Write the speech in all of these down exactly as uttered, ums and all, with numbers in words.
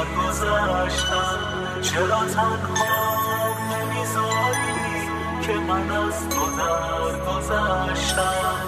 گذشتم، چرا تنها نمیذاری که من از تو در گذشتم.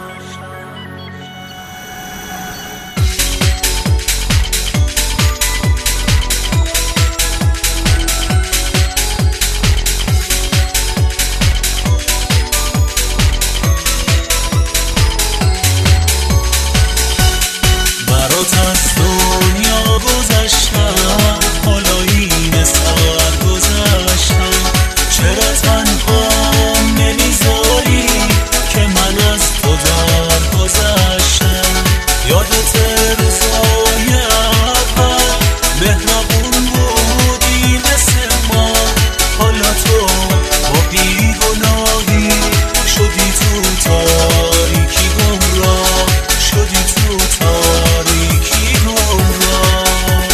برات از دنیا گذشتم، حالا این سر گذشتم، چرا تنها نمیذاری که من از تو در گذشتم. یادت روزای اول مهربون بودی مثل ما، حالا تو با بیگناهی شدی تو تاریکی گمراه، شدی تو تاریکی گمراه.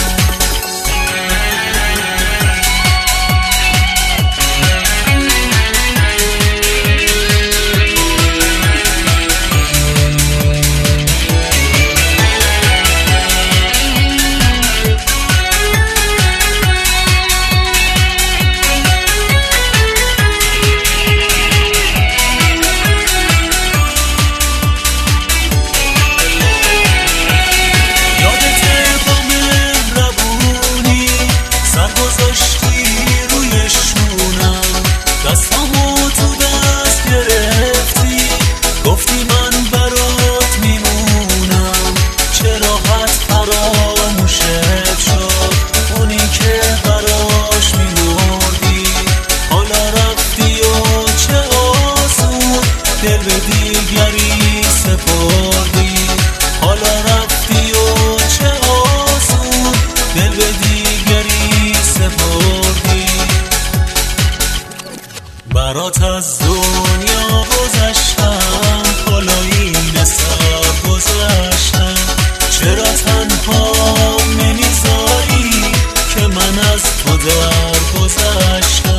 دستامو تو دست گرفتی، گفتی من برات میمونم، چه راحت فراموشت شد اونی که براش میمردی. حالا رفتی و چه آسون دل به دیگری سپردی. حالا رفتی و چه آسون دل به دیگری سپردی. برات از دنیا گذشتم، حالا این سر گذشتم، چرا تنها نمیذاری که من از تو در گذشتم.